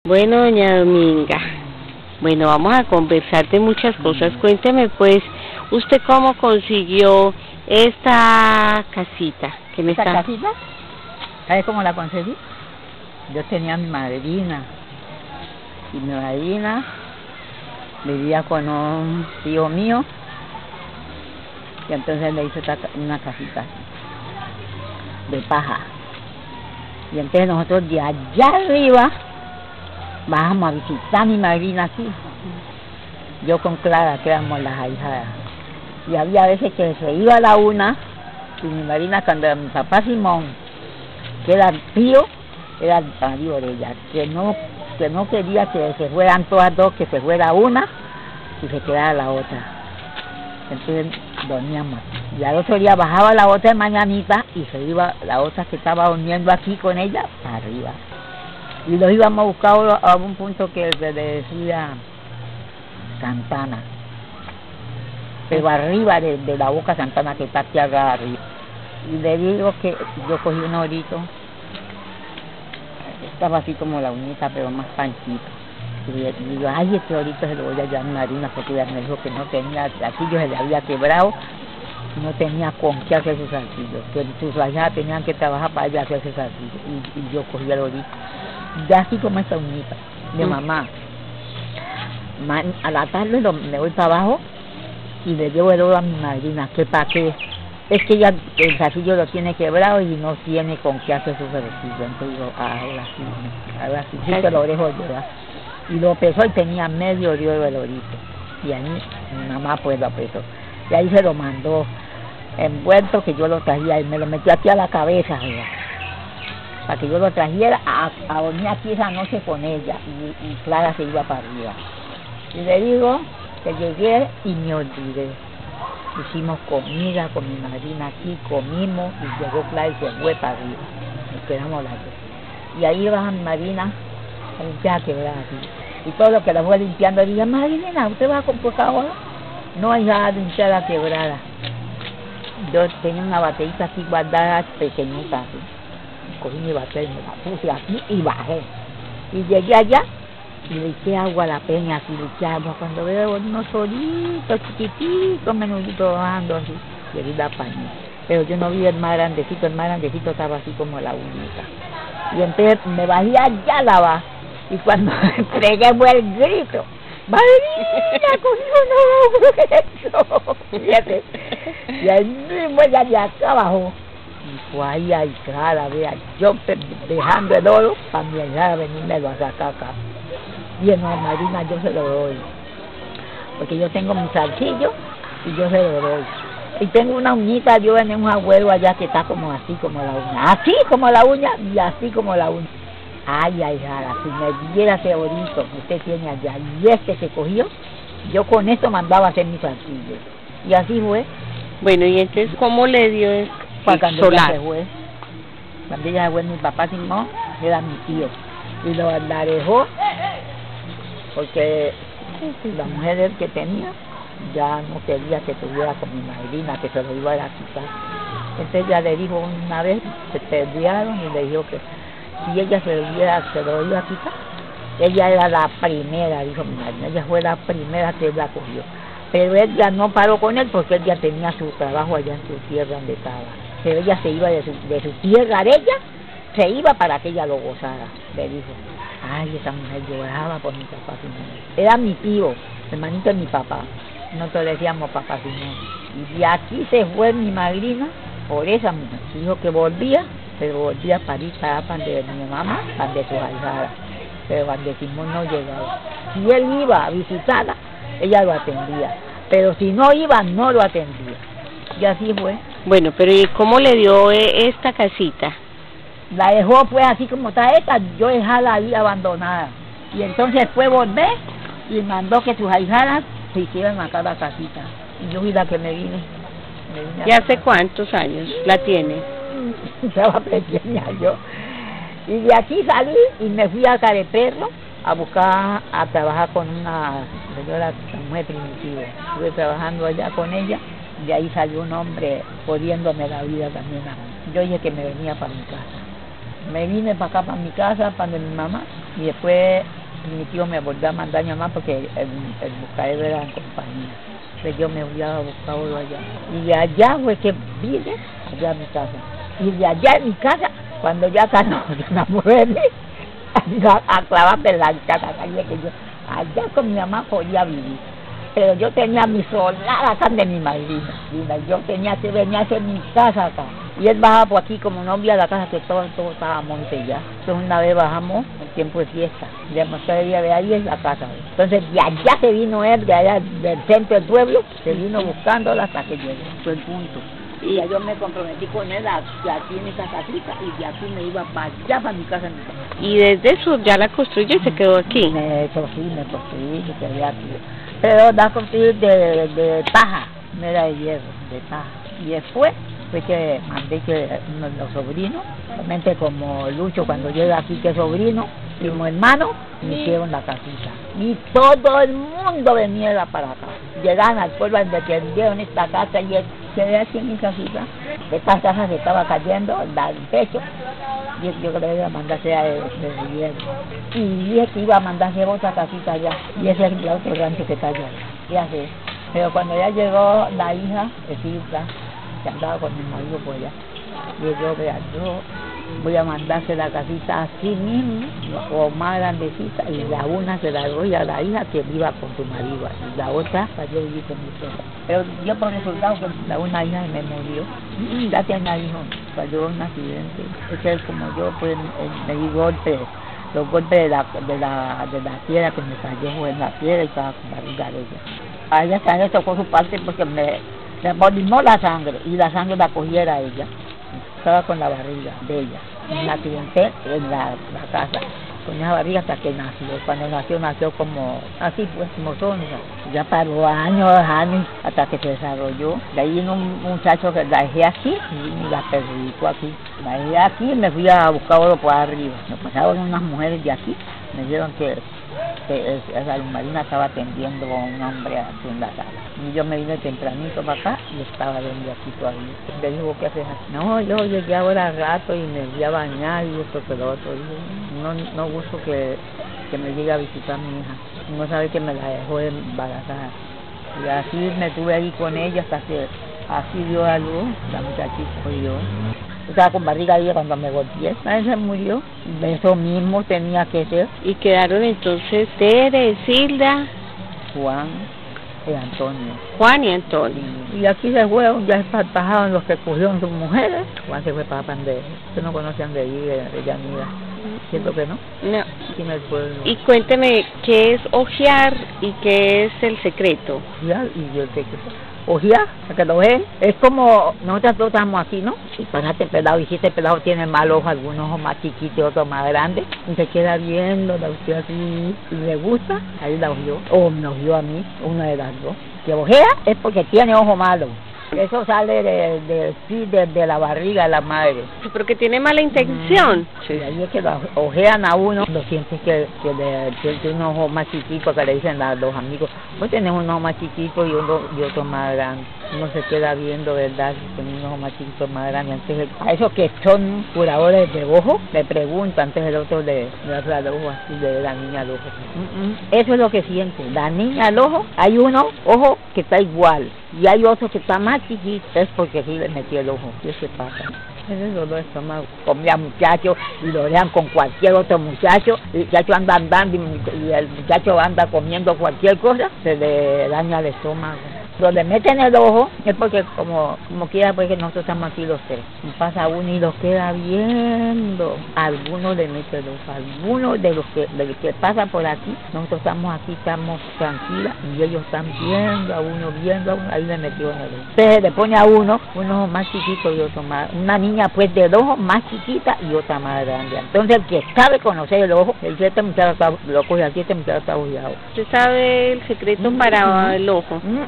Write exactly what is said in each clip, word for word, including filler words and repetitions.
Bueno, doña Dominga, bueno, vamos a conversar de muchas cosas. Cuénteme, pues, ¿usted cómo consiguió esta casita? Que me ¿Esta está... casita? ¿Sabes cómo la conseguí? Yo tenía a mi madrina, y mi madrina vivía con un tío mío, y entonces le hizo una casita de paja. Y entonces nosotros de allá arriba bajamos a visitar a mi madrina aquí. Yo con Clara, que éramos las ahijadas. Y había veces que se iba a la una, y mi madrina, cuando era mi papá Simón, que era el tío, era el marido de ella, que no, que no quería que se fueran todas dos, que se fuera una y se quedara la otra. Entonces dormíamos. Y al otro día bajaba la otra de mañanita y se iba la otra que estaba durmiendo aquí con ella para arriba. Y los íbamos a buscar a un punto que se le decía Santana, pero arriba de, de la boca Santana, que está aquí arriba. Y le digo que yo cogí un orito, estaba así como la uñita, pero más panchito. Y le digo, ay, este orito se lo voy a llevar a mi madrina, porque ella me dijo que no tenía, aquí yo se le había quebrado, no tenía con qué hacer sus salsillos, que sus ahijadas tenían que trabajar para ella hacer sus salsillos. Y, y yo cogí el orito, de así como esta uñita, de mamá. Ma, a la tarde lo, me voy para abajo y le llevo el oro a mi madrina, que para qué, es que ella el salsillo lo tiene quebrado y no tiene con qué hacer sus salsillos. Entonces digo, ahora sí, ahora sí, sí que lo dejo llevar. Y lo pesó y tenía medio río de orito. Y ahí mi mamá pues lo pesó. Y ahí se lo mandó envuelto, que yo lo trajía y me lo metí aquí a la cabeza, ¿verdad? Para que yo lo trajera a, a dormir aquí esa noche con ella. Y, y Clara se iba para arriba. Y le digo que llegué y me olvidé. Hicimos comida con mi madrina aquí, comimos y llegó Clara y se fue para arriba. Nos quedamos las dos. Y ahí baja mi madrina a limpiar quebrada aquí. Y todo lo que la fue limpiando, dije, madrina, ¿usted va a compotar ahora? No hay nada de limpiar la quebrada. Yo tenía una baterita así guardada, pequeñita así. Cogí mi batería y me la puse aquí y bajé. Y llegué allá y le eché agua a la peña, así le eché agua. Cuando veo unos solitos chiquititos, menuditos bajando así, le di la paña. Pero yo no vi el más grandecito, el más grandecito estaba así como la uñita. Y entonces me bajé allá a lavar. Y cuando entregué fue el grito, ¡madrina, cogí un ogro! Fíjate. Y ahí mismo ella de acá abajo. Y fue ahí a Clara, vea, yo dejando el oro para mi hija venirme a sacar acá. Y en la madrina yo se lo doy, porque yo tengo mi salsillo y yo se lo doy. Y tengo una uñita, yo en un abuelo allá que está como así como la uña, así como la uña y así como la uña. Ay, ay, jara, si me diera ese orito que usted tiene allá y este que cogió, yo con esto mandaba a hacer mi salsillo. Y así fue. Bueno, y entonces, ¿cómo le dio el cuando solar? Ella se fue, cuando ella se fue, mi papá Simón era mi tío. Y lo la dejó porque la mujer que tenía ya no quería que tuviera con mi madrina, que se lo iba a quitar. Entonces ella le dijo una vez, se pelearon y le dijo que si ella se lo, iba, se lo iba a quitar, ella era la primera, dijo mi madre, ella fue la primera que él la cogió. Pero él ya no paró con él porque él ya tenía su trabajo allá en su tierra donde estaba. Pero ella se iba de su, de su tierra, de ella, se iba para que ella lo gozara. Le dijo, ay, esa mujer lloraba por mi papá Simón. Era mi tío, hermanito de mi papá. Nosotros le decíamos papá Simón. Y de aquí se fue mi madrina por esa mujer. Dijo que volvía, pero volvía a París, para donde mi mamá, para de sus ahijadas. Pero cuando Simón no llegaba. Si él iba a visitarla, ella lo atendía. Pero si no iba, no lo atendía. Y así fue. Bueno, pero ¿y cómo le dio eh, esta casita? La dejó pues así como está esta, yo dejarla ahí abandonada. Y entonces fue volver y mandó que sus ahijadas se hicieran acá la casita. Y yo fui la que me vine. Me vine ¿Y hace cuántos años la tiene? Estaba pequeña yo. Y de aquí salí y me fui a Careperro a buscar, a trabajar con una señora, una mujer primitiva. Estuve trabajando allá con ella, y de ahí salió un hombre jodiéndome la vida también. Yo dije que me venía para mi casa. Me vine para acá, para mi casa, para mi mamá, y después Y mi tío me volvió a mandar a mi mamá porque el, el buscadero era en compañía. Entonces yo me fui a buscarlo allá. Y de allá fue que vine allá a mi casa. Y de allá en mi casa, cuando ya acá no, una mujer a, a clavarme la casa, que yo allá con mi mamá podía vivir. Pero yo tenía mi solar acá de mi madrina. Yo tenía que venir a hacer mi casa acá. Y él bajaba por aquí, como no había la casa, que todo, todo estaba monte ya. Entonces una vez bajamos en tiempo de fiesta. Demasiado día de ahí es la casa. Entonces de allá se vino él, de allá del centro del pueblo, se vino buscándola hasta que llegó. Fue el punto. Y ya yo me comprometí con él a, que aquí en esa casita, y de aquí me iba para allá, para mi casa. Mi casa. Y desde eso ya la construyó y se quedó aquí. Me, eso sí, me construí, me quedé aquí. Pero la construí de, de paja, no era de hierro, de paja. Y después fue que mandé que uno de los sobrinos, realmente como Lucho cuando llega aquí que es sobrino, primo hermano, me hicieron la casita. Y todo el mundo venía para acá. Llegaban al pueblo donde vendieron esta casa y se ve aquí en mi casita. Esta casa se estaba cayendo, el techo. Yo, yo creo que iba a mandarse a de Riviera. Y dije que iba a mandarse otra casita allá. Y ese es el otro rancho que está allá. Y así. Pero cuando ya llegó la hija, Silvia, que andaba con mi marido por allá, y yo, vea, yo voy a mandarse la casita así mismo, o más grandecita, y la una se la doy a la hija que viva con su marido, y la otra para yo vivir con mi suegra. Pero yo por resultado que la una hija me murió, ya tenía hijos, falló un accidente. Es que como yo, pues me di golpes, los golpes de la, de la, de la piedra que me cayó en la piedra y estaba con la barriga de ella. A ella también tocó su parte porque me, me molimó la sangre, y la sangre la cogiera a ella. Estaba con la barriga de ella, me accidenté en la, la casa, con esa barriga hasta que nació. Cuando nació, nació como, así pues, como son, ya paró años, años, hasta que se desarrolló. De ahí vino un muchacho que la dejé aquí, y la perjudicó aquí. La dejé aquí y me fui a buscar oro por arriba. Me pasaron unas mujeres de aquí, me dijeron que, que esa marina estaba atendiendo a un hombre aquí en la sala. Y yo me vine tempranito para acá y estaba viendo aquí todavía. Le digo, ¿qué haces aquí? No, yo llegué ahora al rato y me fui a bañar y esto que lo otro. Y no, no gusto que, que me llegue a visitar mi hija. No sabe que me la dejó embarazada. Y así me tuve ahí con ella hasta que así dio a luz, la muchachita murió. Estaba con barriga ahí cuando me golpeé. Ahí se murió. Eso mismo tenía que ser. Y quedaron entonces Tere, Silda, Juan y Antonio. Juan y Antonio. Y aquí se fueron, ya espantajaron los que cogieron sus mujeres. Juan se fue para Pandero. Ustedes no conocían de allí, de, de Yanira. ¿Siento que no? No. Aquí en el pueblo. Y cuénteme, ¿qué es ojear y qué es el secreto? Ojear y yo sé que ojear, para que lo ven, es como nosotros estamos aquí, ¿no? Si pasaste pelado y si este pelado tiene mal ojo, algunos ojos más chiquitos y otros más grandes, y se queda viendo la usted así, y le gusta, ahí la ojeó, o me ojeó a mí, una de las dos. Que ojea es porque tiene ojo malo. Eso sale de, de, de, de, de la barriga de la madre. ¿Pero que tiene mala intención? Mm, sí, ahí es que lo ojean a uno, lo sientes que, que le tiene un ojo más chiquito, que le dicen a los amigos, pues tenemos un ojo más chiquito y, uno, y otro más grande. Uno se queda viendo, ¿verdad? Tiene un ojo más chiquito, más grande. Antes, a esos que son curadores de ojo, le pregunto, antes el otro le, le habla al ojo así, de la niña al ojo. Mm -mm. Eso es lo que siente. La niña al ojo, hay uno, ojo, que está igual. Y hay otro que está más chiquito, es porque sí le metió el ojo. ¿Qué se pasa? Ese dolor de estómago. Comía muchachos y lo dejan con cualquier otro muchacho. El muchacho anda andando y el muchacho anda comiendo cualquier cosa, se le daña el estómago. Donde meten el ojo es porque como como quiera, porque nosotros estamos aquí los tres. Pasa uno y los queda viendo. Algunos le meten el ojo, algunos de los que, de los que pasan por aquí, nosotros estamos aquí, estamos tranquilas y ellos están viendo a uno, viendo a uno, ahí le metió en el ojo. Entonces le pone a uno un ojo más chiquito y otro más, una niña pues de ojo más chiquita y otra más grande. Entonces el que sabe conocer el ojo, el que este muchacho está, lo coge aquí, este muchacho está ojeado. ¿Usted sabe el secreto mm -hmm. para el ojo? Mm -hmm.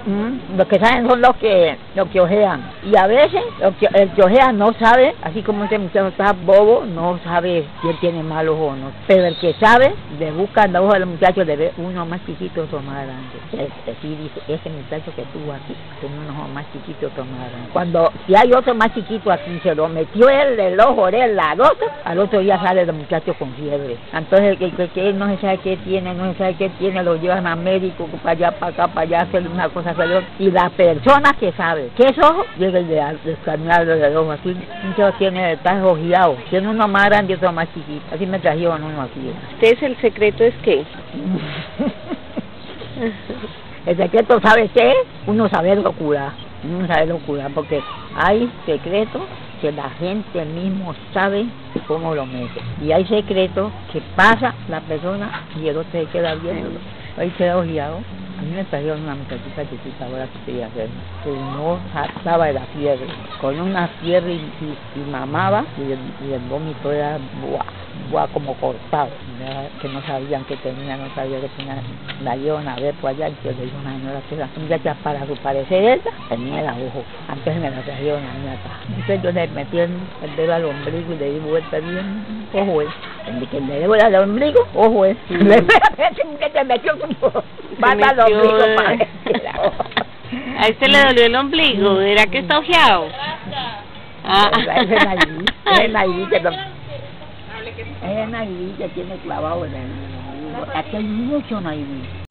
los que saben son los que los que ojean. Y a veces los que, el que ojea no sabe, así como este muchacho está bobo, no sabe si él tiene malos ojos o no. Pero el que sabe, le busca en los ojos del muchacho, le ve uno más chiquito, otro más grande. Este, sí dice, ese muchacho que tuvo aquí, tiene unos ojos más chiquitos, otro más grande. Cuando, si hay otro más chiquito aquí, se lo metió él, el ojo de él, la gota, al otro día sale el muchacho con fiebre. Entonces, que, que, que él no se sabe qué tiene, no se sabe qué tiene, lo llevan a médico, para allá, para acá, para allá, hacer una cosa, hacer otra. Y la persona que sabe qué es ojo, llega el de escanearlo del ojo, así, muchos tiene, está ojeado, tiene uno más grande y otro más chiquito, así me trajeron uno aquí. ¿Ustedes el secreto es qué? El secreto, ¿sabe qué? Uno sabe lo curar, uno sabe lo curar, porque hay secretos que la gente mismo sabe cómo lo mete. Y hay secretos que pasa la persona y el otro se queda viéndolo. Ahí queda ojeado. A mí me trajeron una muchachita chiquita ahora que quería hacer, que no saltaba de la fiebre, con una fiebre y, y, y mamaba, y el, y el vómito era buah, buah, como cortado, ¿verdad? Que no sabían que tenía, no sabía que tenía, la llevan a ver por allá, y que le dijo una señora que la muchacha, para su parecer ella, tenía el ojo, antes me la trajeron a mí acá. Entonces yo le metí el, el dedo al ombligo y le di vuelta bien, ojo es, el que le dedo al ombligo, ojo es, mm. le se metió como pata al ombligo. A este le dolió el ombligo, ¿era que está ojeado? Ah. Es el naidí, es el naidí que, es el naidí que tiene clavado en el ombligo. Aquí hay mucho naidí.